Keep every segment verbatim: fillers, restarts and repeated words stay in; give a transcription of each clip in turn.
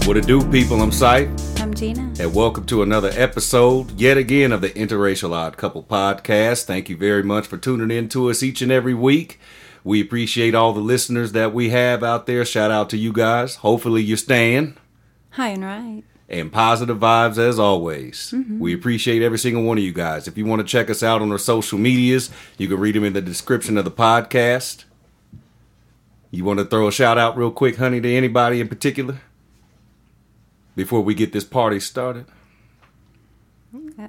What it do, people? I'm Sight. I'm Gina. And welcome to another episode, yet again, of the Interracial Odd Couple Podcast. Thank you very much for tuning in to us each and every week. We appreciate all the listeners that we have out there. Shout out to you guys. Hopefully you're staying. Hi and right. And positive vibes as always. Mm-hmm. We appreciate every single one of you guys. If you want to check us out on our social medias, you can read them in the description of the podcast. You want to throw a shout out real quick, honey, to anybody in particular? Before we get this party started? Uh,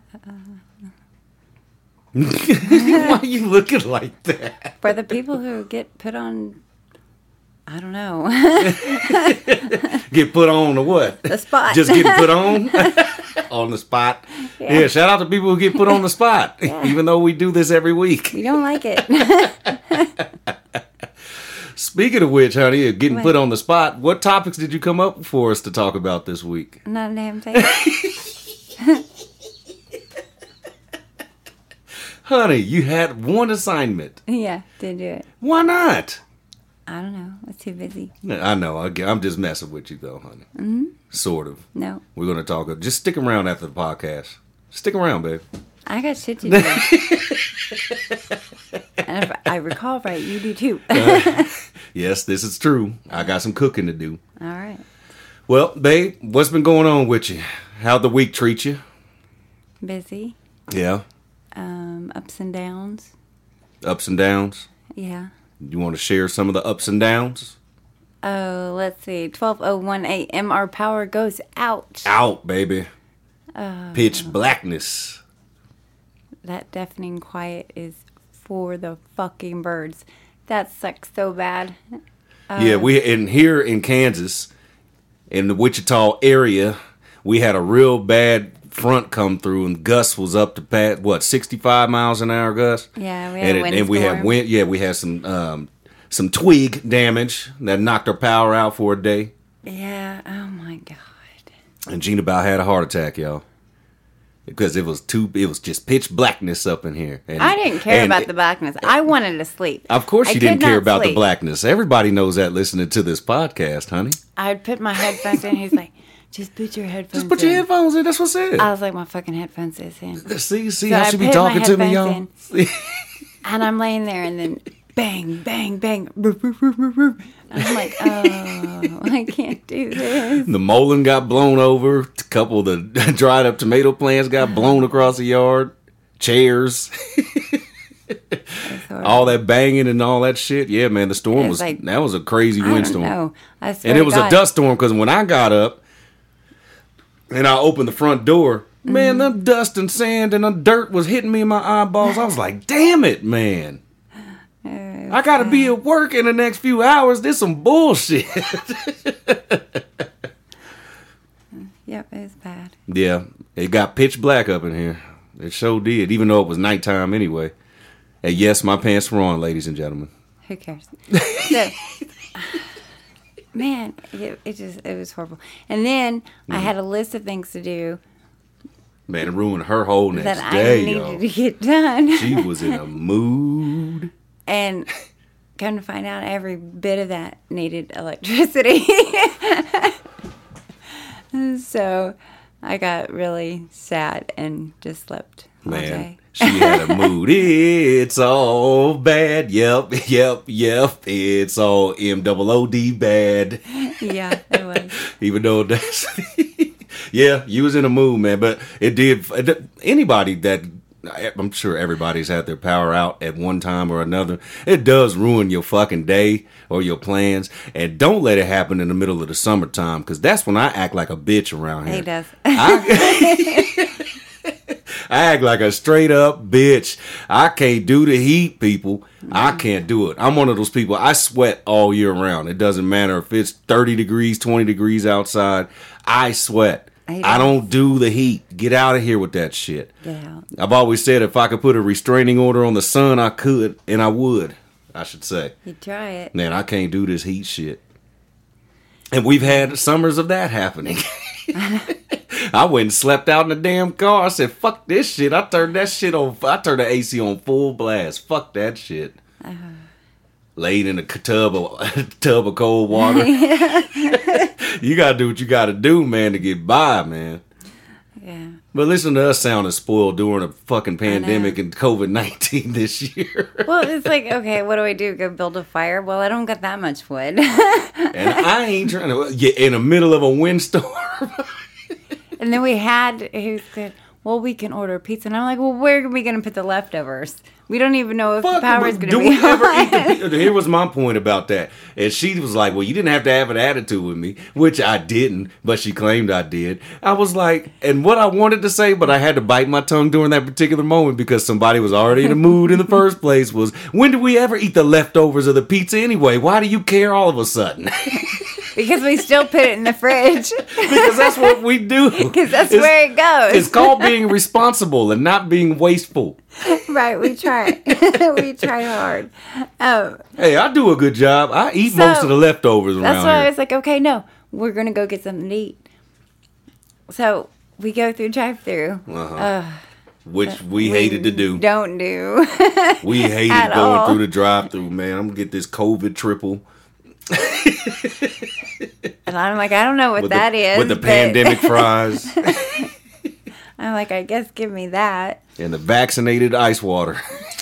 Why are you looking like that? For the people who get put on, I don't know. Get put on to what? The spot. Just getting put on? On the spot? Yeah. yeah, shout out to people who get put on the spot. Yeah. Even though we do this every week. We don't like it. Speaking of which, honey, getting what? put on the spot, what topics did you come up for us to talk about this week? Not a damn thing. Honey, you had one assignment. Yeah, didn't do it. Why not? I don't know. I was too busy. I know. I'm just messing with you, though, honey. Mm-hmm. Sort of. No. We're going to talk. Just stick around after the podcast. Stick around, babe. I got shit to do. And if I recall right, you do too. uh, yes, this is true. I got some cooking to do. All right. Well, babe, what's been going on with you? How'd the week treat you? Busy. Yeah. Um, ups and downs. Ups and downs? Yeah. You want to share some of the ups and downs? Oh, let's see. twelve oh one a.m. Our power goes out. Out, baby. Uh, Pitch blackness. That deafening quiet is for the fucking birds. That sucks so bad. Uh, yeah, we in here in Kansas, in the Wichita area, we had a real bad front come through, and Gus was up to pat what sixty-five miles an hour, Gus. Yeah, we had and, a wind and we storm. had wind. Yeah, we had some um, some twig damage that knocked our power out for a day. Yeah. Oh my god. And Gina about had a heart attack, y'all. Because it was too, it was just pitch blackness up in here. And, I didn't care and, about the blackness. I wanted to sleep. Of course you I didn't care about sleep. the blackness. Everybody knows that listening to this podcast, honey. I'd put my headphones in. He's like, just put your headphones in. Just put your headphones in. That's what's it. I was like, my fucking headphones is in. See, see so how I she be put talking my to me, y'all? in, and I'm laying there, and then bang, bang, bang. I'm like, oh, I can't do this. The mullein got blown over. A couple of the dried up tomato plants got blown across the yard. Chairs. All that banging and all that shit. Yeah, man, the storm was, like, that was a crazy I windstorm. Don't know. I swear and it was God. a dust storm because when I got up and I opened the front door, mm-hmm. man, the dust and sand and the dirt was hitting me in my eyeballs. I was like, damn it, man. Uh, I gotta be at work in the next few hours. This some bullshit. Yep, it was bad. Yeah, it got pitch black up in here. It sure did, even though it was nighttime anyway. And yes, my pants were on, ladies and gentlemen. Who cares? So, man, it, it just, it was horrible. And then mm. I had a list of things to do. Man, it ruined her whole next that day, I needed yo. to get done. She was in a mood. And come to find out, every bit of that needed electricity. So I got really sad and just slept all Man, day. She had a mood. It's all bad. Yep, yep, yep. It's all M O O D bad. Yeah, it was. Even though that's... Yeah, you was in a mood, man. But it did... Anybody that... I'm sure everybody's had their power out at one time or another. It does ruin your fucking day or your plans. And don't let it happen in the middle of the summertime, because that's when I act like a bitch around here. He does. I, I act like a straight up bitch. I can't do the heat, people. I can't do it. I'm one of those people. I sweat all year round. It doesn't matter if it's thirty degrees, twenty degrees outside. I sweat. I don't do the heat. Get out of here with that shit. Get out. I've always said if I could put a restraining order on the sun, I could, and I would, I should say. You'd try it. Man, I can't do this heat shit. And we've had summers of that happening. I went and slept out in the damn car. I said, fuck this shit. I turned that shit on. I turned the A C on full blast. Fuck that shit. Uh-huh. laid in a tub of tub of cold water. You gotta do what you gotta do, man, to get by, man. Yeah. But listen to us sounding spoiled during a fucking pandemic and COVID nineteen this year. Well, it's like, okay, what do I do? Go build a fire? Well, I don't got that much wood. And I ain't trying to get in the middle of a windstorm. And then we had, he said, well, we can order pizza. And I'm like, well, where are we going to put the leftovers? We don't even know if Fuck, the power's going to do be we ever on. eat the pizza? Here was my point about that. And she was like, well, you didn't have to have an attitude with me, which I didn't, but she claimed I did. I was like, and what I wanted to say, but I had to bite my tongue during that particular moment because somebody was already in the mood in the first place, was, when did we ever eat the leftovers of the pizza anyway? Why do you care all of a sudden? Because we still put it in the fridge. Because that's what we do. Because that's It's- where it goes. It's called being responsible and not being wasteful. Right, we try. we try hard. Um, Hey, I do a good job. I eat So, most of the leftovers around that's why here. I was like, okay, no, we're going to go get something to eat. So we go through drive-through. Uh-huh. Uh, Which we hated to do. Don't do. We hated At going all. through the drive-through, man. I'm gonna get this COVID triple And I'm like, I don't know what with that the, is. with the but- pandemic fries I'm like, I guess give me that. and the vaccinated ice water.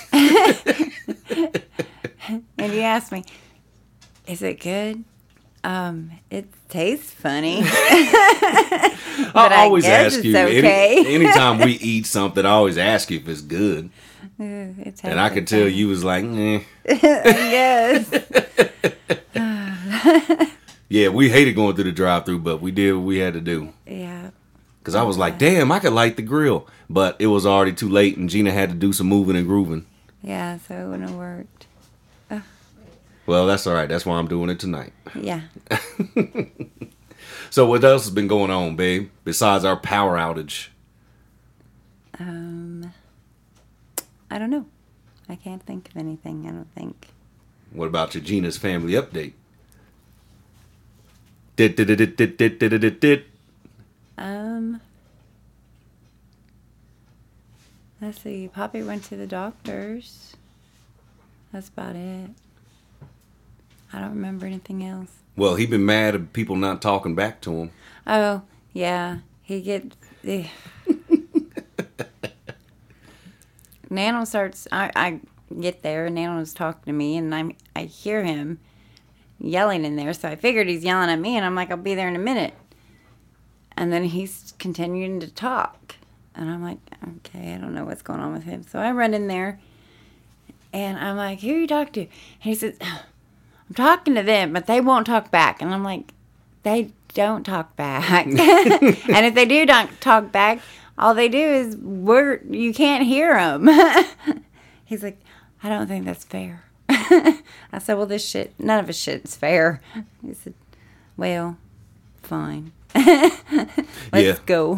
And he asked me, is it good? Um, it tastes funny. I But I always guess ask it's you okay. any, anytime we eat something. I always ask you if it's good, Uh, It's and I could tell you was like, eh. Yes. Yeah, we hated going through the drive-through, but we did what we had to do. Yeah. Cause I was like, damn, I could light the grill, but it was already too late, and Gina had to do some moving and grooving. Yeah, so it wouldn't have worked. Well, that's all right. That's why I'm doing it tonight. Yeah. So what else has been going on, babe, besides our power outage? Um, I don't know. I can't think of anything, I don't think. What about your Gina's family update? Dit, dit, dit, dit, dit, dit, dit, dit, dit. Um, let's see. Poppy went to the doctor's. That's about it. I don't remember anything else. Well, he been mad at people not talking back to him. Oh, yeah. He get... eh. Nano starts... I, I get there, and Nano's talking to me, and I'm, I hear him yelling in there, so I figured he's yelling at me, and I'm like, I'll be there in a minute. And then he's continuing to talk. And I'm like, okay, I don't know what's going on with him. So I run in there, and I'm like, who are you talking to? And he says, I'm talking to them, but they won't talk back. And I'm like, they don't talk back. And if they do not talk back, all they do is, we're, you can't hear them. He's like, I don't think that's fair. I said, well, this shit, none of this shit's fair. He said, well, fine. Let's Yeah. go.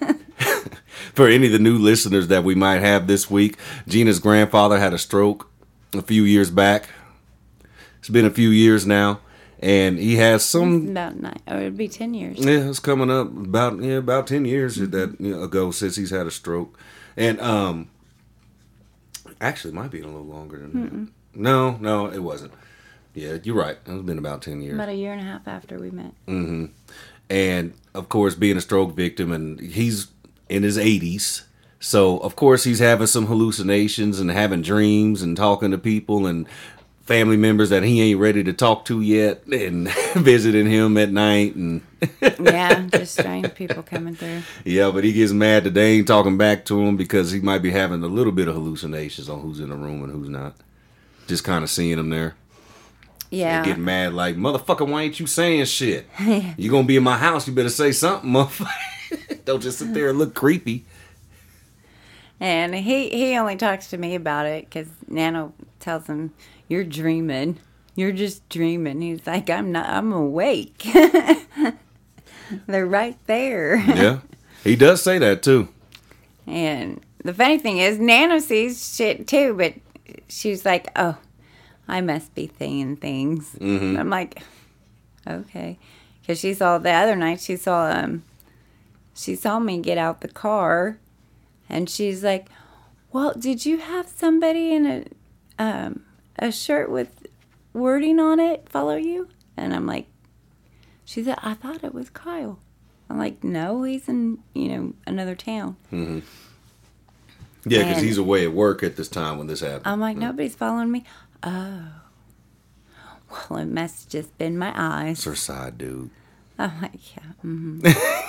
For any of the new listeners that we might have this week, Gina's grandfather had a stroke a few years back. It's been a few years now, and he has some. About nine. Oh, it'd be ten years. Yeah, it's coming up about yeah about ten years that you know, ago since he's had a stroke, and um, actually it might be a little longer than Mm-mm. that. No, no, it wasn't. Yeah, you're right. It's been about ten years. About a year and a half after we met. hmm And of course, being a stroke victim, and he's in his eighties, so of course he's having some hallucinations and having dreams and talking to people and family members that he ain't ready to talk to yet, and visiting him at night, and Yeah, just strange people coming through. yeah, but he gets mad that they ain't talking back to him because he might be having a little bit of hallucinations on who's in the room and who's not. Just kind of seeing him there. Yeah. And getting mad like, motherfucker, why ain't you saying shit? You gonna be in my house, you better say something, motherfucker. Don't just sit there and look creepy. And he, he only talks to me about it because Nano tells him, you're dreaming. You're just dreaming. He's like, I'm not, I'm awake. They're right there. Yeah, he does say that too. And the funny thing is, Nano sees shit too, but she's like, oh, I must be seeing things. Mhm. I'm like, okay. Because she saw the other night, she saw, um, she saw me get out the car, and she's like, well, did you have somebody in a, um, a shirt with wording on it follow you? And I'm like, she said, I thought it was Kyle. I'm like, no, he's in, you know, another town. Mm-hmm. Yeah, because And he's away at work at this time when this happened. I'm like, nobody's following me. Oh. Well, it must have just been my eyes. It's her side dude. I'm like, yeah. Mm-hmm.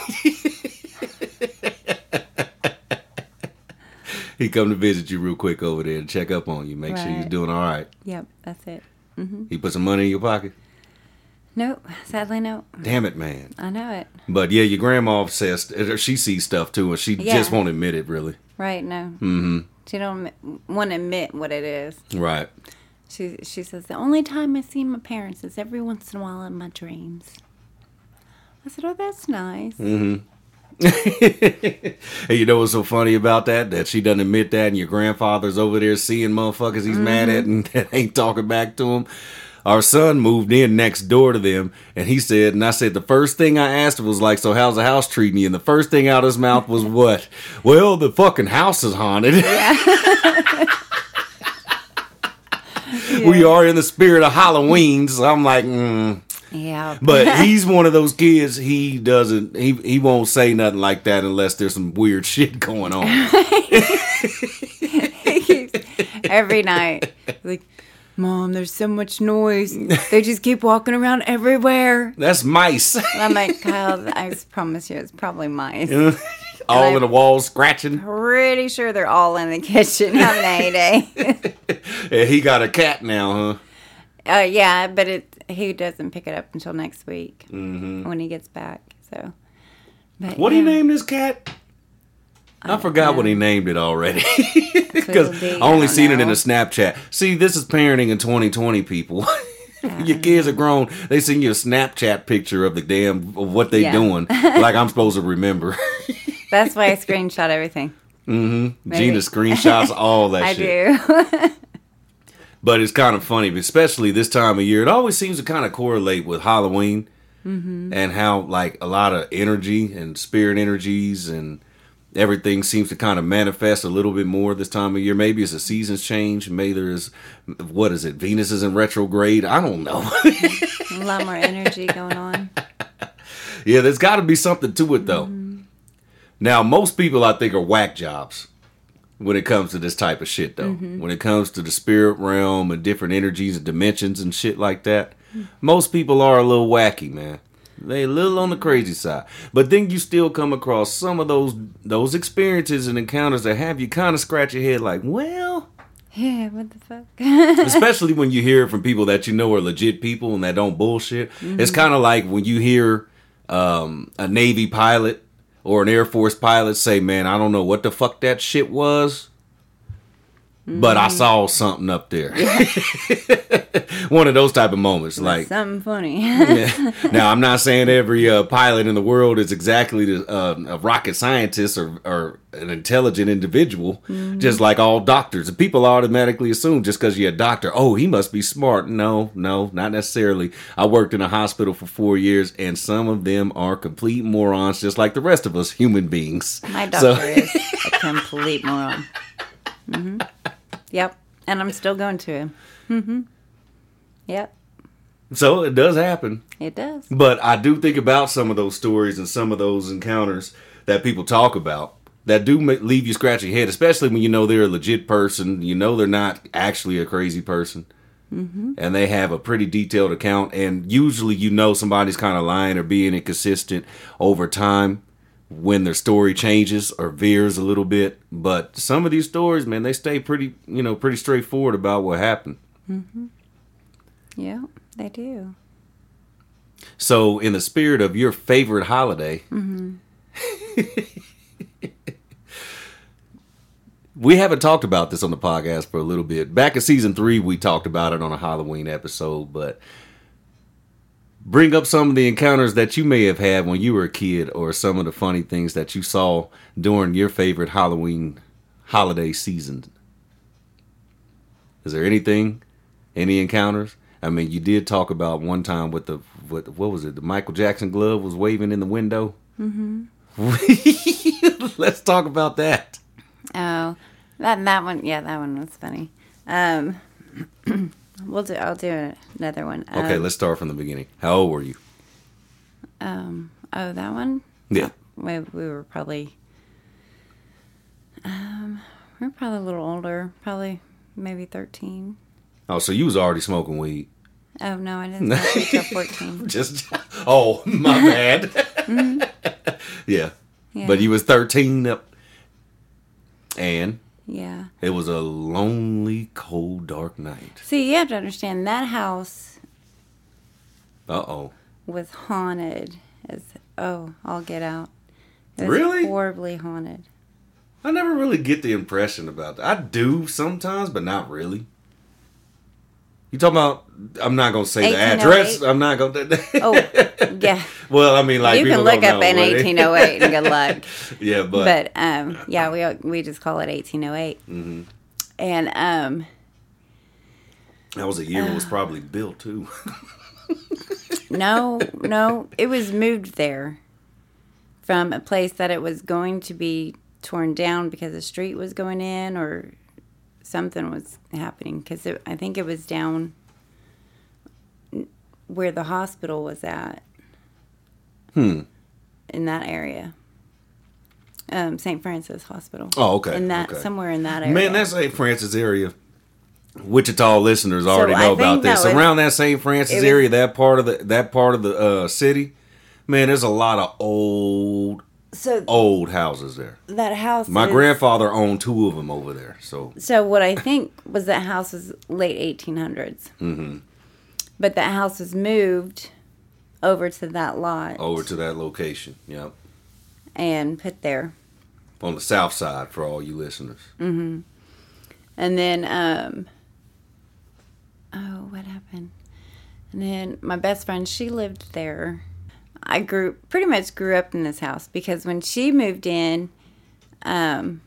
He come to visit you real quick over there and check up on you. Make Right. sure you're doing all right. Yep, that's it. Mm-hmm. He put some money in your pocket? Nope, sadly, no. Damn it, man. I know it. But yeah, your grandma says, she sees stuff too, and she Yeah. just won't admit it, really. Right, no. Mm-hmm. She don't want to admit what it is. Right. She she says, the only time I see my parents is every once in a while in my dreams. I said, oh, that's nice. Mm-hmm. Hey, you know what's so funny about that? That she doesn't admit that, and your grandfather's over there seeing motherfuckers he's mm-hmm. mad at and that ain't talking back to him. Our son moved in next door to them, and he said, and I said, the first thing I asked him was like, so how's the house treating you? And the first thing out of his mouth was what? Well, the fucking house is haunted. Yeah. Yeah. We are in the spirit of Halloween, so I'm like, mm. Yeah. But he's one of those kids, he doesn't, he, he won't say nothing like that unless there's some weird shit going on. Every night, like, Mom, there's so much noise. They just keep walking around everywhere. That's mice. I'm like, Kyle, I promise you, it's probably mice. All in the walls, scratching. Pretty sure they're all in the kitchen having a day. Yeah, he got a cat now, huh? Uh, yeah, but it he doesn't pick it up until next week mm-hmm. when he gets back. So, but, what yeah. do you name this cat? I, I forgot know. what he named it already. Because I only I seen know. it in a Snapchat. See, this is parenting in twenty twenty, people. Your kids are grown. They send you a Snapchat picture of the damn of what they yeah. doing. Like I'm supposed to remember. That's why I screenshot everything. Mm-hmm. Maybe. Gina screenshots all that I shit. I do. But it's kind of funny, especially this time of year. It always seems to kind of correlate with Halloween mm-hmm. and how like a lot of energy and spirit energies and everything seems to kind of manifest a little bit more this time of year. Maybe it's a season's change. Maybe there's, what is it, Venus is in retrograde. I don't know. A lot more energy going on. Yeah, there's got to be something to it, though. Mm-hmm. Now, most people, I think, are whack jobs when it comes to this type of shit, though. Mm-hmm. When it comes to the spirit realm and different energies and dimensions and shit like that, mm-hmm. most people are a little wacky, man. They a little on the crazy side. But then you still come across some of those those experiences and encounters that have you kind of scratch your head like, well... Yeah, what the fuck? Especially when you hear it from people that you know are legit people and that don't bullshit. Mm-hmm. It's kind of like when you hear um, a Navy pilot or an Air Force pilot say, man, I don't know what the fuck that shit was, but I saw something up there. One of those type of moments. That's like something funny. Yeah. Now, I'm not saying every uh, pilot in the world is exactly the, uh, a rocket scientist or, or an intelligent individual, mm-hmm. just like all doctors. People automatically assume just because you're a doctor, oh, he must be smart. No, no, not necessarily. I worked in a hospital for four years, and some of them are complete morons, just like the rest of us human beings. My doctor so. is a complete moron. Mm-hmm. Yep. And I'm still going to him. Mm-hmm. Yep. So it does happen. It does. But I do think about some of those stories and some of those encounters that people talk about that do make, leave you scratching your head, especially when you know they're a legit person. You know they're not actually a crazy person. Mm-hmm. And they have a pretty detailed account. And usually you know somebody's kind of lying or being inconsistent over time when their story changes or veers a little bit. But some of these stories, man, they stay pretty, you know, pretty straightforward about what happened. Mm-hmm. Yeah, they do. So in the spirit of your favorite holiday, mm-hmm. we haven't talked about this on the podcast for a little bit. Back in season three, we talked about it on a Halloween episode, but bring up some of the encounters that you may have had when you were a kid or some of the funny things that you saw during your favorite Halloween holiday season. Is there anything, any encounters? I mean, you did talk about one time with the, what, what was it, the Michael Jackson glove was waving in the window. Mm-hmm. Let's talk about that. Oh, that that one, yeah, that one was funny. Um, we'll do. I'll do another one. Okay, um, let's start from the beginning. How old were you? Um. Oh, that one. Yeah. We we were probably. Um, we were probably a little older. Probably maybe thirteen. Oh, so you was already smoking weed. Oh no, I didn't smoke until fourteen. Just oh my bad. Mm-hmm. yeah. Yeah. But you was thirteen up, and yeah, it was a lonely, cold, dark night. See, you have to understand that house Uh oh. was haunted. As oh, I'll get out. It was Really? horribly haunted. I never really get the impression about that. I do sometimes, but not really. You talking about? I'm not gonna say the address. I'm not gonna. Oh, yeah. Well, I mean, like you can look up in eighteen oh eight and good luck. Yeah, but but um, yeah, we we just call it eighteen oh eight. Mm-hmm. And um, that was a year uh, it was probably built too. no, no, it was moved there from a place that it was going to be torn down because the street was going in or something was happening, because I think it was down where the hospital was at. Hmm. In that area. Um, Saint Francis Hospital. Oh, okay. In that okay. Somewhere in that area. Man, that Saint Francis area. Wichita listeners already so know about this. That was, Around that Saint Francis was, area, that part of the that part of the uh, city, man, there's a lot of old So old houses there. That house. My is, grandfather owned two of them over there. So. So what I think was that house was late eighteen hundreds. Mm-hmm. But that house was moved over to that lot. Over to that location. Yep. And put there. On the south side for all you listeners. Mm-hmm. And then, um, oh, what happened? And then my best friend, she lived there. I grew pretty much grew up in this house because when she moved in, um,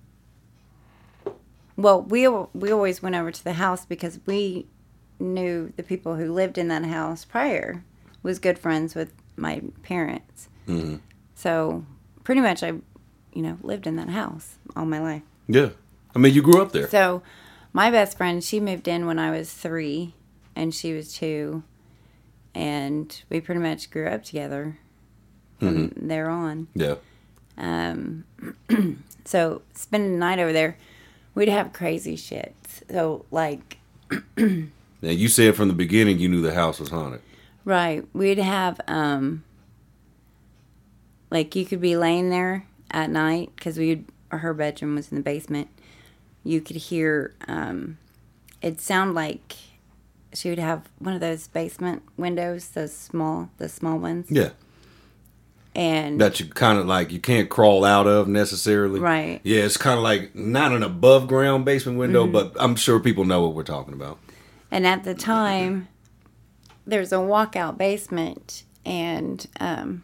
well, we we always went over to the house because we knew the people who lived in that house prior, was good friends with my parents. Mm-hmm. So pretty much I, you know, lived in that house all my life. Yeah, I mean you grew up there. So my best friend, she moved in when I was three, and she was two. And we pretty much grew up together from mm-hmm. there on. Yeah. Um. So spending the night over there, we'd have crazy shit. So like. Now you said from the beginning you knew the house was haunted. Right. We'd have um. Like you could be laying there at night because we her bedroom was in the basement. You could hear um, it'd sound like. She would have one of those basement windows, those small, the small ones. Yeah. And that you kind of like, you can't crawl out of necessarily. Right. Yeah, it's kind of like not an above ground basement window, mm-hmm. but I'm sure people know what we're talking about. And at the time, there's a walkout basement, and um,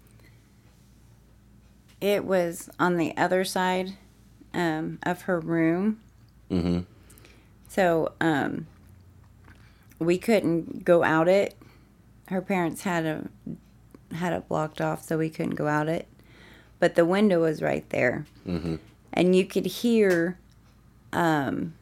it was on the other side um, of her room. Mm-hmm. So, um, we couldn't go out it. Her parents had a had it blocked off, so we couldn't go out it. But the window was right there, mm-hmm. and you could hear, um,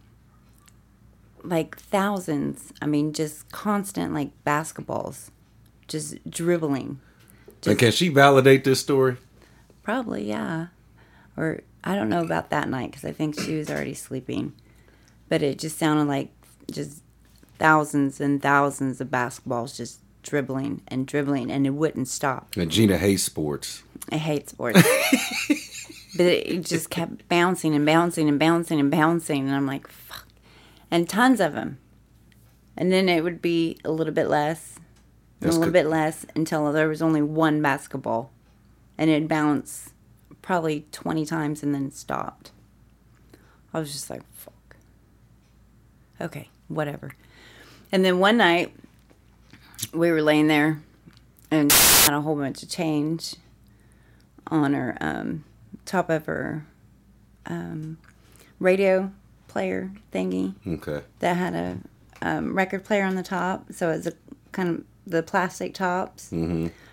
like thousands. I mean, just constant like basketballs, just dribbling. Just, and can she validate this story? Probably, yeah. Or I don't know about that night because I think she was already sleeping. But it just sounded like just. Thousands and thousands of basketballs just dribbling and dribbling, and it wouldn't stop. And Gina hates sports. I hate sports. But it just kept bouncing and bouncing and bouncing and bouncing, and I'm like, fuck. And tons of them. And then it would be a little bit less, and a little co- bit less, until there was only one basketball. And it'd bounce probably twenty times and then it stopped. I was just like, fuck. Okay, whatever. And then one night, we were laying there and had a whole bunch of change on her um, top of her um, radio player thingy. Okay. That had a um, record player on the top. So it was a kind of the plastic tops. Mm-hmm.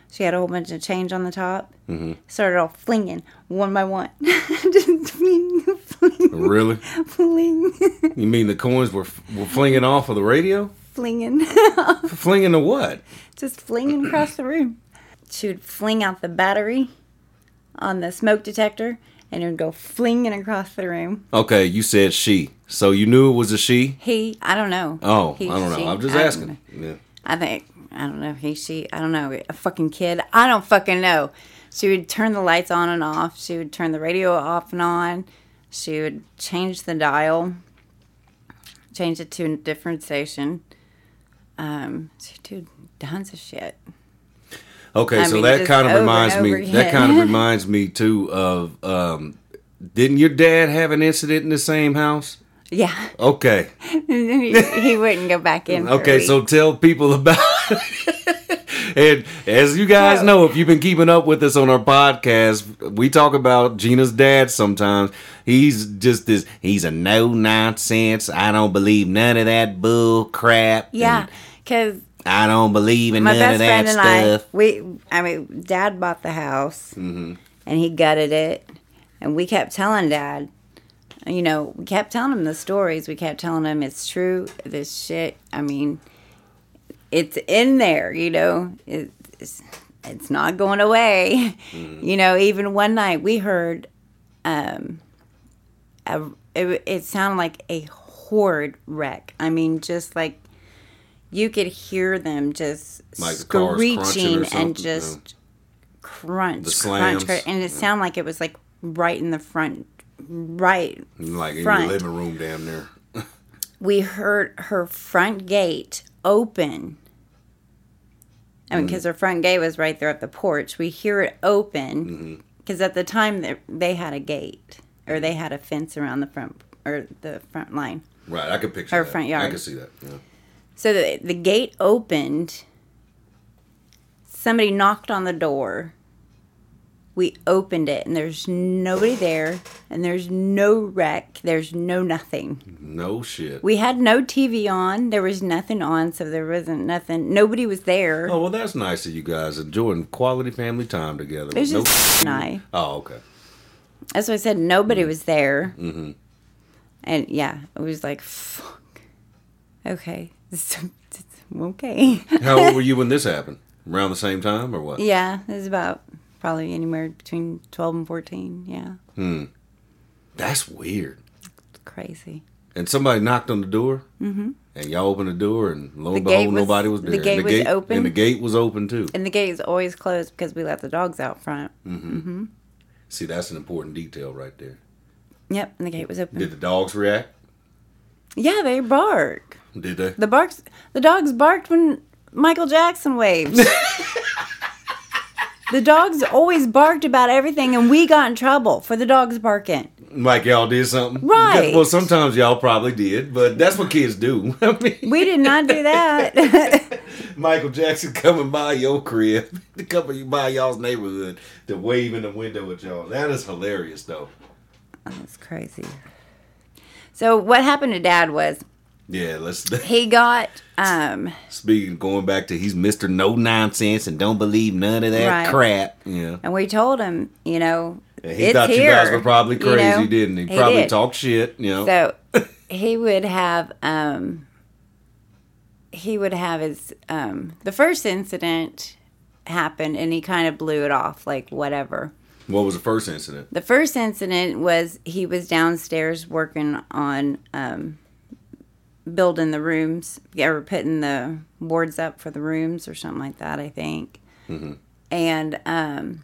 She had a whole bunch of change on the top. Mm-hmm. Started all flinging one by one. Just fling, fling, Really? fling, You mean the coins were were flinging off of the radio? flinging. Flinging to what? Just flinging across the room. She would fling out the battery on the smoke detector, and it would go flinging across the room. Okay, you said she. So you knew it was a she? He, I don't know. Oh, He, I don't know. she, I'm just I don't asking. know. Yeah. I think, I don't know. He, she, I don't know. A fucking kid. I don't fucking know. She would turn the lights on and off. She would turn the radio off and on. She would change the dial, change it to a different station. Um, she did tons of shit. Okay, I so mean, that just kind of over reminds and me. over That again. kind of reminds me too of. Um, didn't your dad have an incident in the same house? Yeah. Okay. he, he wouldn't go back in. for a Okay, week. so tell people about. And as you guys know, if you've been keeping up with us on our podcast, we talk about Gina's dad sometimes. He's just this, he's a no nonsense. I don't believe none of that bull crap. Yeah, and because I don't believe in my none of best that friend and stuff. I, we, I mean, Dad bought the house, Mm-hmm. and he gutted it, and we kept telling Dad, you know, we kept telling him the stories. We kept telling him it's true. This shit. I mean, it's in there. You know, it, it's it's not going away. Mm-hmm. You know, even one night we heard, um, a, it, it sounded like a horrid wreck. I mean, just like you could hear them just Like the cars crunching or screeching something, and just crunch, The crunch, slams. crunch, and it sounded like it was like right in the front, right Like in front. your living room down there. We heard her front gate open. I mean, because her front gate was right there at the porch. We hear it open because at the time they, they had a gate or they had a fence around the front or the front line. Right, I could picture Or that. front yard. I could see that. Yeah. So the, the gate opened. Somebody knocked on the door. We opened it, and there's nobody there, and there's no wreck. There's no nothing. No shit. We had no T V on. There was nothing on, so there wasn't nothing. Nobody was there. Oh, well, that's nice of you guys enjoying quality family time together. It was No- just and I. Oh, okay. That's what I said. Nobody was there. Mm-hmm. And yeah, it was like, fuck. Okay. Okay. How old were you when this happened? Around the same time or what? Yeah, it was about probably anywhere between twelve and fourteen. Yeah. Hmm. That's weird. It's crazy. And somebody knocked on the door? Mm-hmm. And y'all opened the door and lo and The gate behold, was- nobody was the there. gate and was open. And the gate was open too. And the gate is always closed because we let the dogs out front. Mm-hmm. See, that's an important detail right there. Yep, and the gate was open. Did the dogs react? Yeah, they bark. Did they? The barks. The dogs barked when Michael Jackson waves. The dogs always barked about everything, and we got in trouble for the dogs barking. Like y'all did something? Right. Because- well, sometimes y'all probably did, but that's what kids do. I mean, We did not do that. Michael Jackson coming by your crib, to come by y'all's neighborhood to wave in the window at y'all. That is hilarious, though. That's crazy. So what happened to Dad was Yeah, let's. he got um Speaking, going back to he's Mister No Nonsense and don't believe none of that Right. crap. Yeah. and we told him, you know, And he it's thought here, you guys were probably you crazy, know? didn't he? He Probably did. talk shit, you know. So he would have um he would have his um the first incident happened and he kind of blew it off like whatever. What was the first incident? The first incident was he was downstairs working on um, building the rooms, or putting the boards up for the rooms or something like that, I think. Mm-hmm. And um,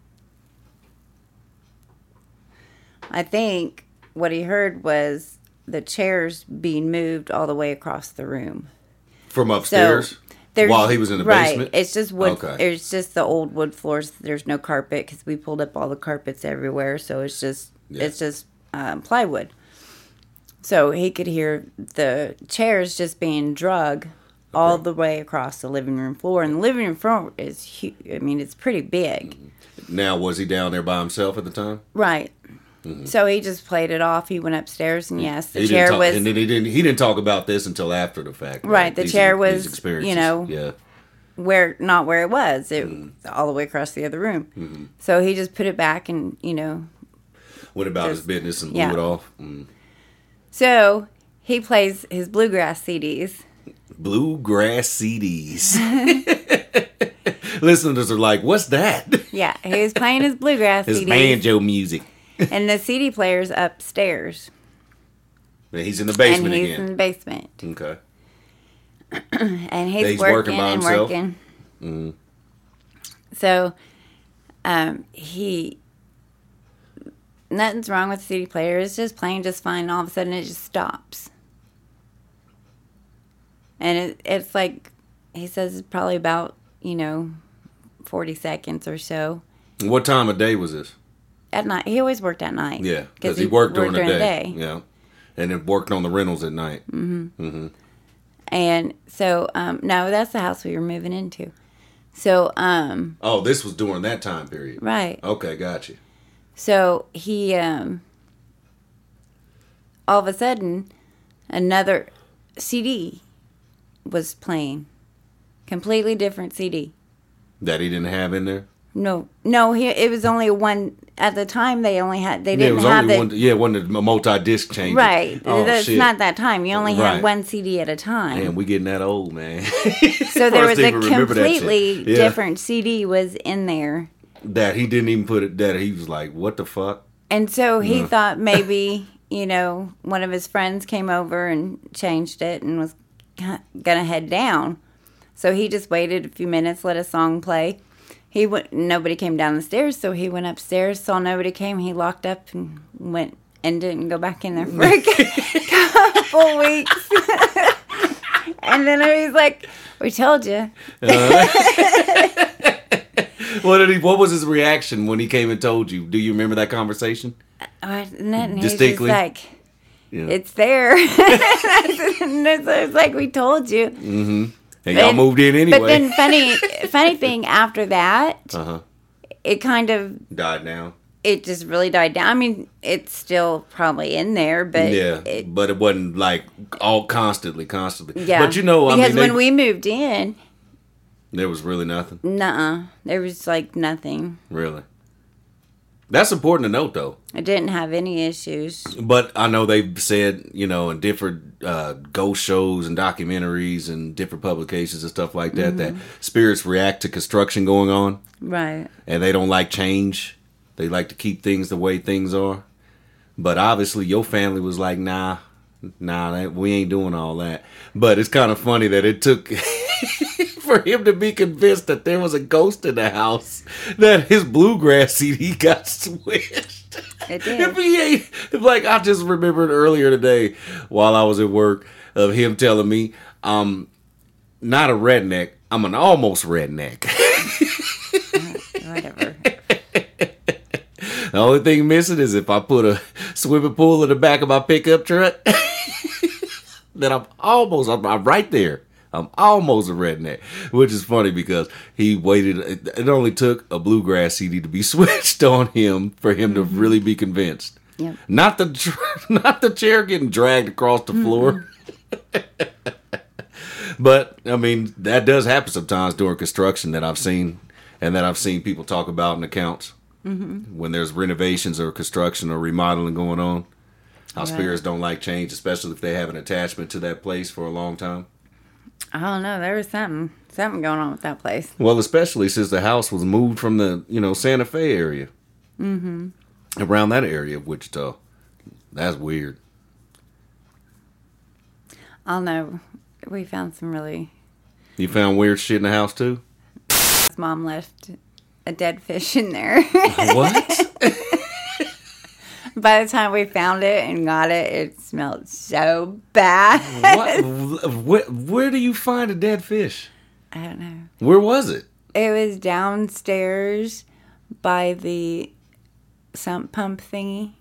I think what he heard was the chairs being moved all the way across the room. From upstairs? There's, While he was in the right, basement? It's just wood. Okay. It's just the old wood floors. There's no carpet because we pulled up all the carpets everywhere. So it's just Yeah. it's just um, plywood. So he could hear the chairs just being drug all Okay. the way across the living room floor, and the living room floor is huge. I mean, it's pretty big, Now, was he down there by himself at the time? right? So he just played it off. He went upstairs, and yes, the He didn't chair talk, was and then he didn't. He didn't talk about this until after the fact. Right, the These- chair these was, experiences. you know, Yeah. where not where it was. It Mm. was all the way across the other room. Mm-hmm. So he just put it back and, you know. Went about his Just- business and blew yeah. it off. Mm. So he plays his bluegrass C Ds. Bluegrass C Ds. Listeners are like, what's that? Yeah, he was playing his bluegrass His C Ds. banjo music. And the C D player's upstairs. And he's in the basement and he's again. in the basement. Okay. And he's, He's working, working by and himself? working. Mm. So, um, he... Nothing's wrong with the C D player. It's just playing just fine. All of a sudden, it just stops. And it, it's like, he says it's probably about, you know, forty seconds or so. What time of day was this? At night. He always worked at night. Yeah, because he, worked during the day. day. Yeah. And then worked on the rentals at night. Mm-hmm. Mm-hmm. And so, um, no, that's the house we were moving into. So, um, Oh, this was during that time period. right. Okay, gotcha. So he, um, all of a sudden, another C D was playing. Completely different C D. That he didn't have in there? No, no, he, it was only one, at the time they only had, they Yeah, it didn't was have only it. one. Yeah, it wasn't a multi-disc changer. Right. Oh, That's shit. not that time. You only Right. had one C D at a time. Man, we getting that old, man. So there was First a even remember that shit. completely Yeah. different C D was in there. That he didn't even put it. That he was like, "What the fuck?" And so he Yeah. thought maybe, you know, one of his friends came over and changed it and was going to head down. So he just waited a few minutes, let a song play. He went, nobody came down the stairs, so he went upstairs, saw nobody came. He locked up and went and didn't go back in there for a couple weeks. And then he was like, "We told you." What did he? What was his reaction when he came and told you? Do you remember that conversation? Oh, nothing. He was just Distinctly? like, Yeah. "It's there." And it's like, "We told you." Mm-hmm. And y'all But- moved in anyway. But then funny funny thing after that, uh huh. it kind of Died down. it just really died down. I mean, it's still probably in there, but Yeah, it, but it wasn't like all constantly, constantly. yeah. But you know, I because mean, they- when we moved in, there was really nothing. nuh-uh, there was like nothing. Really. That's important to note, though. I didn't have any issues. But I know they've said, you know, in different uh, ghost shows and documentaries and different publications and stuff like that, that spirits react to construction going on Right. and they don't like change. They like to keep things the way things are. But obviously, your family was like, nah, nah, that, we ain't doing all that. But it's kind of funny that it took for him to be convinced that there was a ghost in the house, that his bluegrass C D got switched. It did. If he ain't, if like I just remembered earlier today while I was at work of him telling me, I'm not a redneck, I'm an almost redneck. Whatever. The only thing missing is if I put a swimming pool in the back of my pickup truck, then I'm almost, I'm, I'm right there. I'm almost a redneck, which is funny because he waited. It, it only took a bluegrass C D to be switched on him for him to really be convinced. Yep. Not the tr- not the chair getting dragged across the floor. But I mean, that does happen sometimes during construction that I've seen, and that I've seen people talk about in accounts. Mm-hmm. When there's renovations or construction or remodeling going on, how Right. spirits don't like change, especially if they have an attachment to that place for a long time. I don't know. There was something something going on with that place. Well, especially since the house was moved from the, you know, Santa Fe area. Mm-hmm. Around that area of Wichita. That's weird. I don't know. We found some really. You found weird shit in the house too? His mom left a dead fish in there. What? By the time we found it and got it, it smelled so bad. What? Where, where do you find a dead fish? I don't know. Where was it? It was downstairs by the sump pump thingy.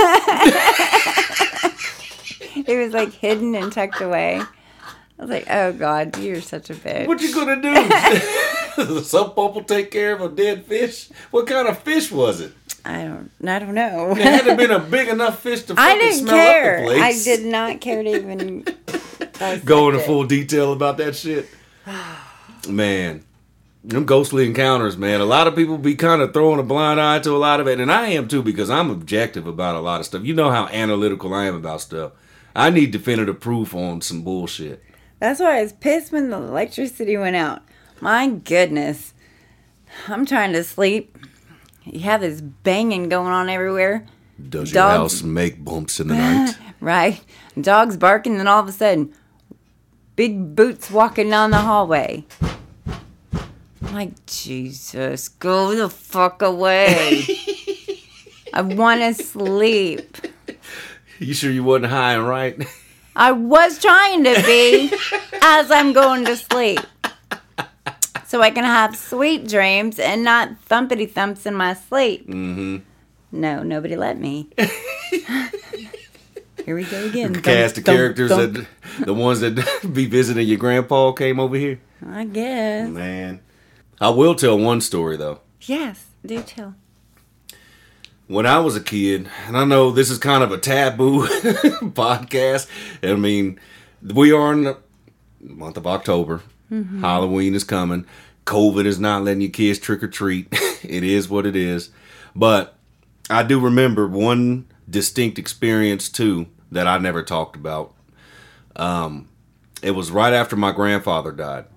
It was like hidden and tucked away. I was like, oh God, you're such a bitch. What you gonna do? Some people take care of a dead fish. What kind of fish was it? I don't I don't know. It had to have been a big enough fish to I fucking didn't smell care. up the place. I did not care to even Go into dissect it. full detail about that shit. Man, them ghostly encounters, man. A lot of people be kind of throwing a blind eye to a lot of it, and I am too because I'm objective about a lot of stuff. You know how analytical I am about stuff. I need definitive proof on some bullshit. That's why I was pissed when the electricity went out. My goodness. I'm trying to sleep. You have this banging going on everywhere. Does your Dogs, house make bumps in the night? Right. Dogs barking, and all of a sudden, big boots walking down the hallway. I'm like, Jesus, go the fuck away. I want to sleep. You sure you wasn't high and right? I was trying to be as I'm going to sleep. So I can have sweet dreams and not thumpity thumps in my sleep. Mm-hmm. No, nobody let me. Here we go again. The cast of characters that the ones that be visiting your grandpa came over here. I guess. Man. I will tell one story though. Yes, do tell. When I was a kid, and I know this is kind of a taboo podcast. I mean, we are in the month of October. Mm-hmm. Halloween is coming. COVID is not letting your kids trick or treat. It is what it is. But I do remember one distinct experience too that I never talked about. Um, it was right after my grandfather died.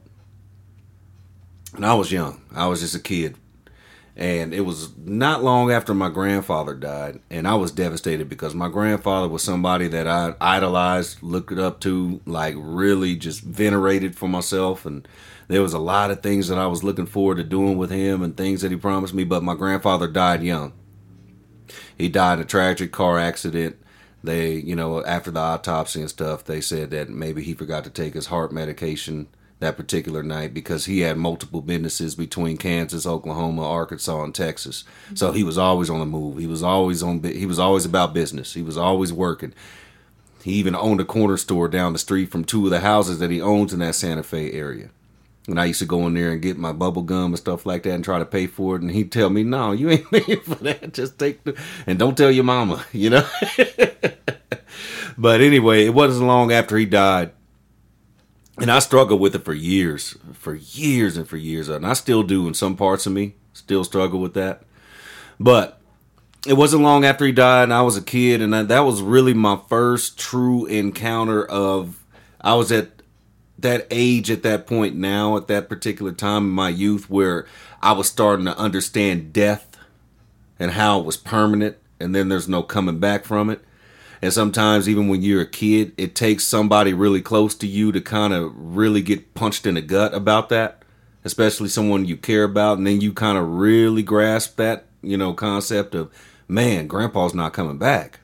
And I was young. I was just a kid. And it was not long after my grandfather died. And I was devastated because my grandfather was somebody that I idolized, looked up to, like really just venerated for myself. And there was a lot of things that I was looking forward to doing with him and things that he promised me. But my grandfather died young. He died in a tragic car accident. They, you know, after the autopsy and stuff, they said that maybe he forgot to take his heart medication that particular night because he had multiple businesses between Kansas, Oklahoma, Arkansas, and Texas. So he was always on the move. He was always on. He was always about business. He was always working. He even owned a corner store down the street from two of the houses that he owns in that Santa Fe area. And I used to go in there and get my bubble gum and stuff like that and try to pay for it. And he'd tell me, no, you ain't paying for that. Just take the, and don't tell your mama, you know. But anyway, it wasn't long after he died. And I struggled with it for years, for years and for years. And I still do in some parts of me, still struggle with that. But it wasn't long after he died and I was a kid. And that was really my first true encounter of, I was at that age at that point now, at that particular time in my youth where I was starting to understand death and how it was permanent. And then there's no coming back from it. And sometimes even when you're a kid, it takes somebody really close to you to kind of really get punched in the gut about that, especially someone you care about. And then you kind of really grasp that, you know, concept of, man, grandpa's not coming back.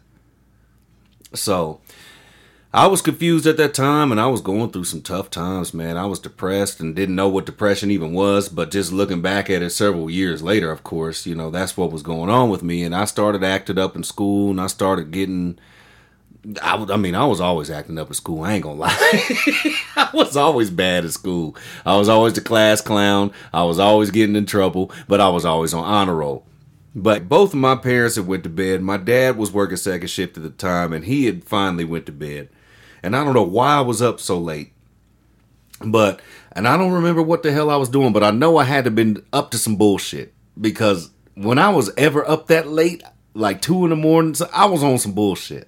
So I was confused at that time and I was going through some tough times, man. I was depressed and didn't know what depression even was. But just looking back at it several years later, of course, you know, that's what was going on with me. And I started acting up in school and I started getting... I, I mean, I was always acting up at school. I ain't gonna lie. I was always bad at school. I was always the class clown. I was always getting in trouble, but I was always on honor roll. But both of my parents had went to bed. My dad was working second shift at the time, and he had finally went to bed. And I don't know why I was up so late. But, and I don't remember what the hell I was doing, but I know I had to been up to some bullshit. Because when I was ever up that late, like two in the morning, I was on some bullshit.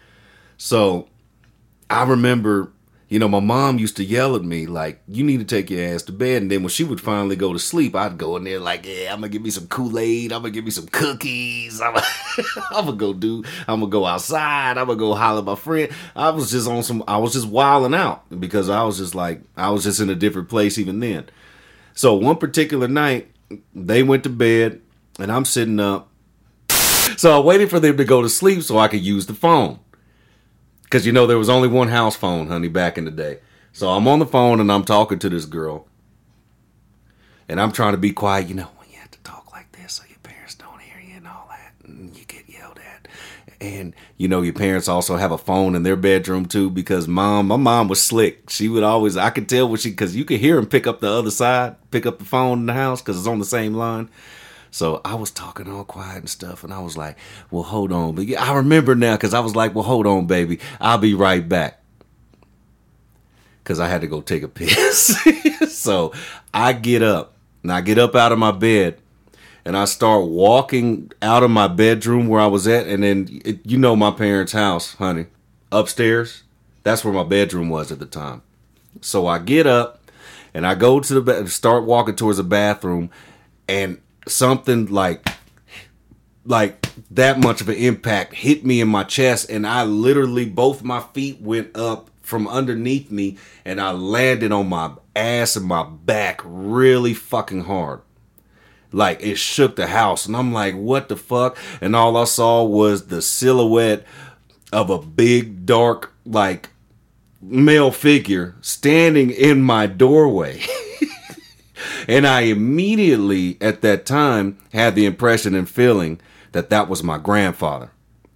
So I remember, you know, my mom used to yell at me like, you need to take your ass to bed. And then when she would finally go to sleep, I'd go in there like, yeah, I'm going to give me some Kool-Aid. I'm going to give me some cookies. I'm going to go do, I'm going to go outside. I'm going to go holler at my friend. I was just on some, I was just wilding out because I was just like, I was just in a different place even then. So one particular night, they went to bed and I'm sitting up. So I waited for them to go to sleep so I could use the phone. Because, you know, there was only one house phone, honey, back in the day. So I'm on the phone and I'm talking to this girl. And I'm trying to be quiet. You know, when you have to talk like this so your parents don't hear you and all that. And you get yelled at. And, you know, your parents also have a phone in their bedroom, too. Because mom, my mom was slick. She would always, I could tell when she, because you could hear him pick up the other side, pick up the phone in the house because it's on the same line. So I was talking all quiet and stuff, and I was like, well, hold on. But yeah, I remember now because I was like, well, hold on, baby. I'll be right back. because I had to go take a piss. So I get up, and I get up out of my bed, and I start walking out of my bedroom where I was at, and then, it, you know my parents' house, honey, upstairs. That's where my bedroom was at the time. So I get up, and I go to the bed, start walking towards the bathroom, and something like, like that much of an impact hit me in my chest, and I literally, both my feet went up from underneath me, and I landed on my ass and my back really fucking hard. Like, it shook the house, and I'm like, what the fuck? And all I saw was the silhouette of a big, dark, like, male figure standing in my doorway. And I immediately, at that time, had the impression and feeling that that was my grandfather.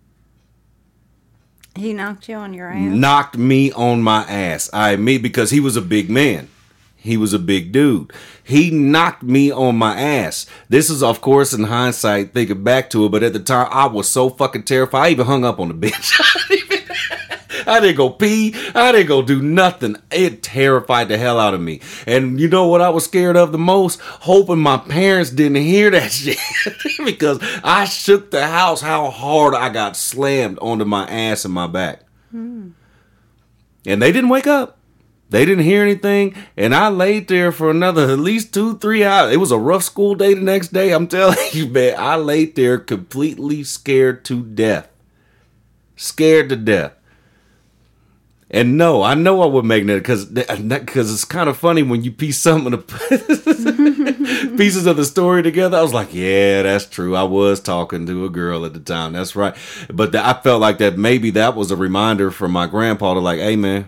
He knocked you on your ass? Knocked me on my ass. I me because he was a big man. He was a big dude. He knocked me on my ass. This is, of course, in hindsight, thinking back to it, but at the time, I was so fucking terrified. I even hung up on the bench. I didn't go pee. I didn't go do nothing. It terrified the hell out of me. And you know what I was scared of the most? Hoping my parents didn't hear that shit. Because I shook the house how hard I got slammed onto my ass and my back. Hmm. And they didn't wake up. They didn't hear anything, and I laid there for another at least two, three hours. It was a rough school day the next day. I'm telling you, man, I laid there completely scared to death. Scared to death. And no, I know I would make that because because it's kind of funny when you piece some of the pieces of the story together. I was like, yeah, that's true. I was talking to a girl at the time. That's right. But the, I felt like that maybe that was a reminder from my grandpa to like, hey, man.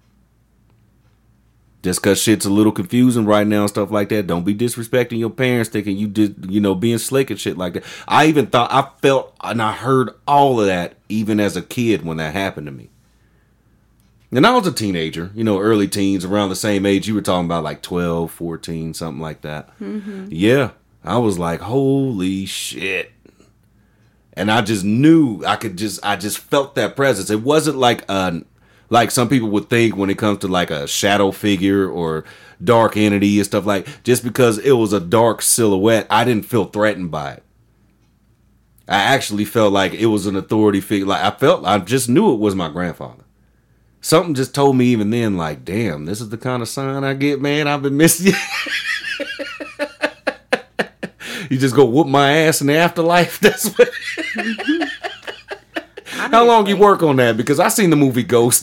Just cause shit's a little confusing right now and stuff like that, don't be disrespecting your parents thinking you did, you know, being slick and shit like that. I even thought, I felt and I heard all of that even as a kid when that happened to me. And I was a teenager, you know, early teens, around the same age you were talking about, like twelve, fourteen, something like that. Mm-hmm. Yeah, I was like, holy shit. And I just knew, I could just, I just felt that presence. It wasn't like a... Like some people would think when it comes to like a shadow figure or dark entity and stuff like, just because it was a dark silhouette, I didn't feel threatened by it. I actually felt like it was an authority figure. Like I felt, I just knew it was my grandfather. Something just told me even then, like, damn, this is the kind of sign I get, man. I've been missing you. You just go whoop my ass in the afterlife. That's what. How long you work on that? Because I seen the movie Ghost.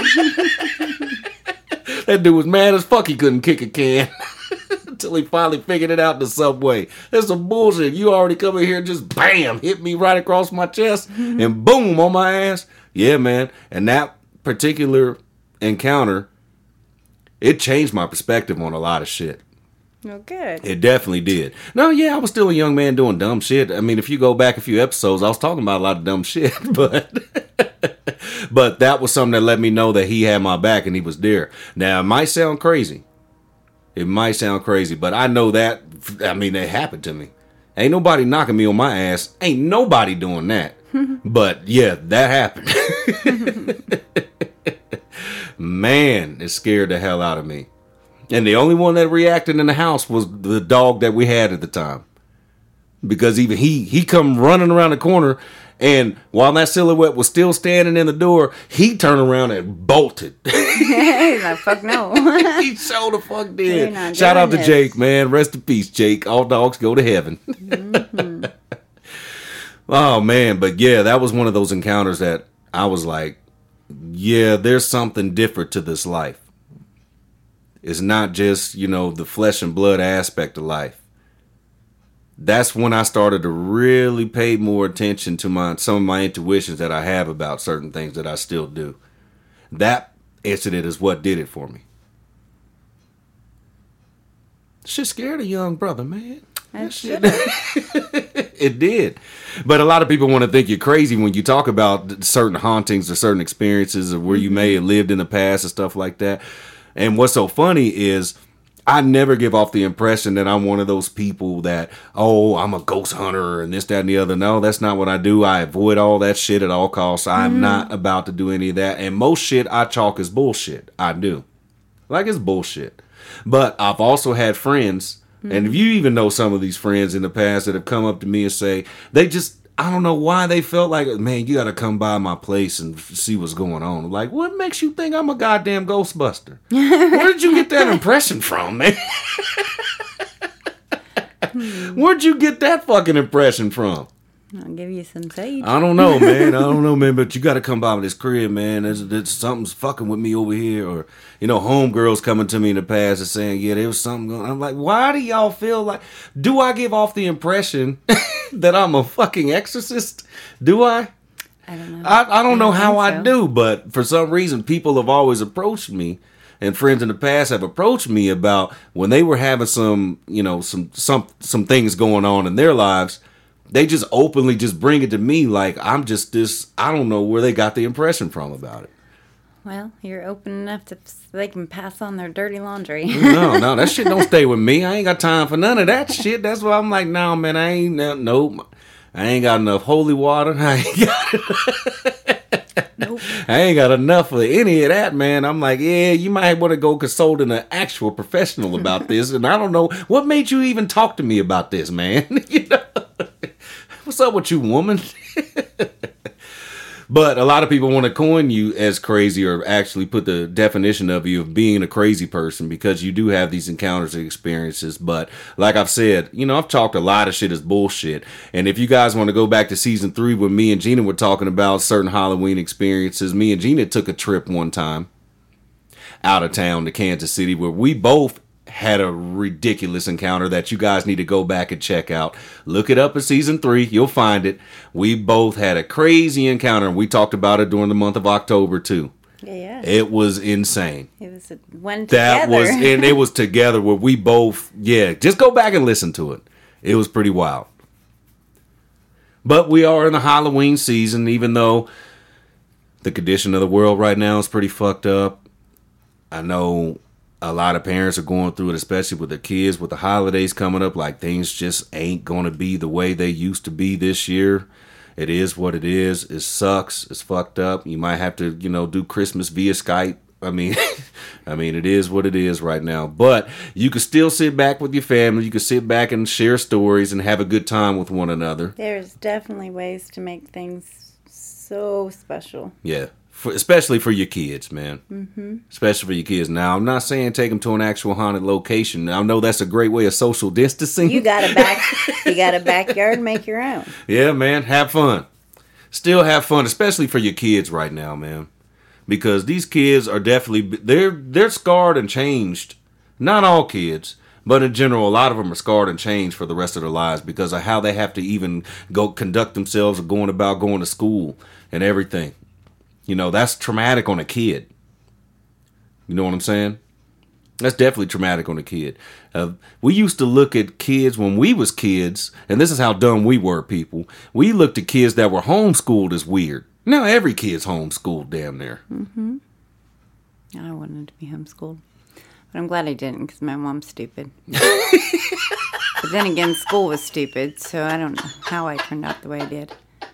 That dude was mad as fuck he couldn't kick a can. Until he finally figured it out in the subway. That's some bullshit. You already come in here and just bam, hit me right across my chest and boom on my ass. Yeah, man. And that particular encounter, it changed my perspective on a lot of shit. Oh, good. It definitely did. No, yeah, I was still a young man doing dumb shit. I mean, if you go back a few episodes, I was talking about a lot of dumb shit, but but that was something that let me know that he had my back and he was there. Now, it might sound crazy. It might sound crazy, but I know that, I mean, it happened to me. Ain't nobody knocking me on my ass. Ain't nobody doing that. But yeah, that happened. Man, it scared the hell out of me. And the only one that reacted in the house was the dog that we had at the time. Because even he, he come running around the corner, and while that silhouette was still standing in the door, he turned around and bolted. He's like, fuck no. He so the fuck did. Shout out to this. Jake, man. Rest in peace, Jake. All dogs go to heaven. Mm-hmm. Oh, man. But yeah, that was one of those encounters that I was like, yeah, there's something different to this life. It's not just, you know, the flesh and blood aspect of life. That's when I started to really pay more attention to my some of my intuitions that I have about certain things that I still do. That incident is what did it for me. Shit scared a young brother, man. That shit. It did. But a lot of people want to think you're crazy when you talk about certain hauntings or certain experiences or where you may have lived in the past and stuff like that. And what's so funny is I never give off the impression that I'm one of those people that, oh, I'm a ghost hunter and this, that, and the other. No, that's not what I do. I avoid all that shit at all costs. I'm mm. not about to do any of that. And most shit I chalk as bullshit. I do. Like, it's bullshit. But I've also had friends, mm-hmm. and if you even know some of these friends in the past that have come up to me and say, they just, I don't know why they felt like, man, you got to come by my place and see what's going on. I'm like, what makes you think I'm a goddamn Ghostbuster? Where did you get that impression from, man? Where'd you get that fucking impression from? I'll give you some sage. I don't know, man. I don't know, man. But you got to come by with this crib, man. There's, there's something's fucking with me over here. Or, you know, homegirls coming to me in the past and saying, yeah, there was something going on. I'm like, why do y'all feel like... Do I give off the impression that I'm a fucking exorcist? Do I? I don't know. I, I don't know I how so. I do, but for some reason, people have always approached me. And friends in the past have approached me about when they were having some, you know, some some some things going on in their lives. They just openly just bring it to me like I'm just this. I don't know where they got the impression from about it. Well, you're open enough to so they can pass on their dirty laundry. no, no, that shit don't stay with me. I ain't got time for none of that shit. That's why I'm like, no, man, I ain't no, nope. I ain't got enough holy water. I ain't got. Nope. I ain't got enough of any of that, man. I'm like, yeah, you might want to go consult an actual professional about this. And I don't know what made you even talk to me about this, man. You know. What's up with you, woman? But a lot of people want to coin you as crazy or actually put the definition of you of being a crazy person because you do have these encounters and experiences. But like I've said, you know, I've talked a lot of shit as bullshit. And if you guys want to go back to season three when me and Gina were talking about certain Halloween experiences, me and Gina took a trip one time out of town to Kansas City where we both had a ridiculous encounter that you guys need to go back and check out. Look it up in season three. You'll find it. We both had a crazy encounter, and we talked about it during the month of October, too. Yeah, yeah. It was insane. It was one together. That was, and it was together where we both, yeah, just go back and listen to it. It was pretty wild. But we are in the Halloween season, even though the condition of the world right now is pretty fucked up. I know a lot of parents are going through it, especially with their kids, with the holidays coming up. Like, things just ain't going to be the way they used to be this year. It is what it is. It sucks. It's fucked up. You might have to, you know, do Christmas via Skype. I mean, I mean, it is what it is right now. But you can still sit back with your family. You can sit back and share stories and have a good time with one another. There's definitely ways to make things so special. Yeah. For, especially for your kids, man. Mm-hmm. Especially for your kids. Now, I'm not saying take them to an actual haunted location. I know that's a great way of social distancing. You got a back, you got a backyard, make your own. Yeah, man. Have fun. Still have fun, especially for your kids right now, man. Because these kids are definitely they're they're scarred and changed. Not all kids, but in general, a lot of them are scarred and changed for the rest of their lives because of how they have to even go conduct themselves or going about going to school and everything. You know, that's traumatic on a kid. You know what I'm saying? That's definitely traumatic on a kid. Uh, we used to look at kids when we was kids, and this is how dumb we were, people. We looked at kids that were homeschooled as weird. Now every kid's homeschooled damn near. Mm-hmm. I wanted to be homeschooled. But I'm glad I didn't because my mom's stupid. But then again, school was stupid, so I don't know how I turned out the way I did.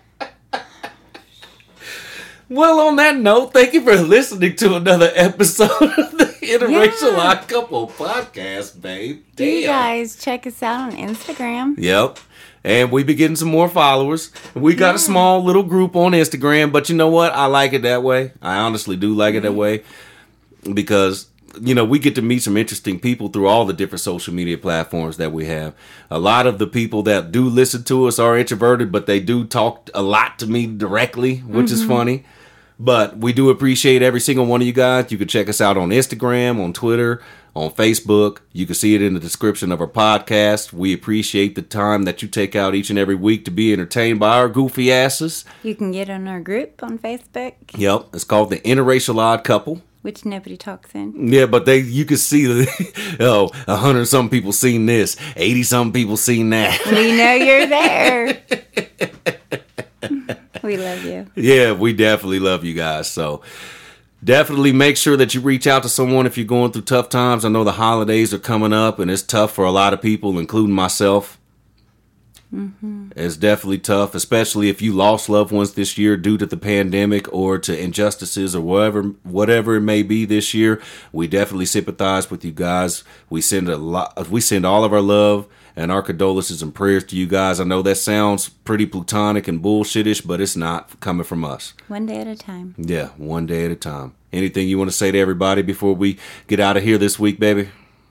Well, on that note, thank you for listening to another episode of the Interracial Yeah. Odd Couple podcast, babe. Damn. You guys check us out on Instagram. Yep. And we be getting some more followers. We got Yeah. a small little group on Instagram, but you know what? I like it that way. I honestly do like it that way because, you know, we get to meet some interesting people through all the different social media platforms that we have. A lot of the people that do listen to us are introverted, but they do talk a lot to me directly, which mm-hmm. is funny. But we do appreciate every single one of you guys. You can check us out on Instagram, on Twitter, on Facebook. You can see it in the description of our podcast. We appreciate the time that you take out each and every week to be entertained by our goofy asses. You can get on our group on Facebook. Yep, it's called the Interracial Odd Couple. Which nobody talks in. Yeah, but they you can see the oh, a hundred some people seen this, eighty some people seen that. We know you're there. We love you. Yeah, we definitely love you guys. So definitely make sure that you reach out to someone if you're going through tough times. I know the holidays are coming up and it's tough for a lot of people, including myself. Mm-hmm. It's definitely tough, especially if you lost loved ones this year due to the pandemic or to injustices or whatever, whatever it may be this year. We definitely sympathize with you guys. We send a lot. We send all of our love and our condolences and prayers to you guys. I know that sounds pretty platonic and bullshitish, but it's not coming from us. One day at a time. Yeah, one day at a time. Anything you want to say to everybody before we get out of here this week, baby?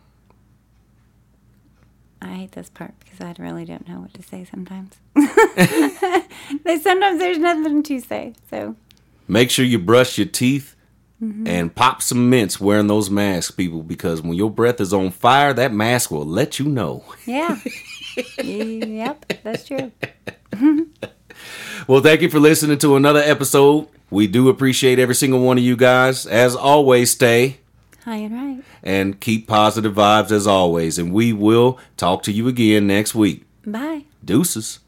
I hate this part because I really don't know what to say sometimes. Sometimes there's nothing to say. So make sure you brush your teeth mm-hmm. and pop some mints wearing those masks, people, because when your breath is on fire, that mask will let you know. Yeah. Yep, that's true. Well, thank you for listening to another episode. We do appreciate every single one of you guys. As always, stay high and right. And keep positive vibes as always. And we will talk to you again next week. Bye. Deuces.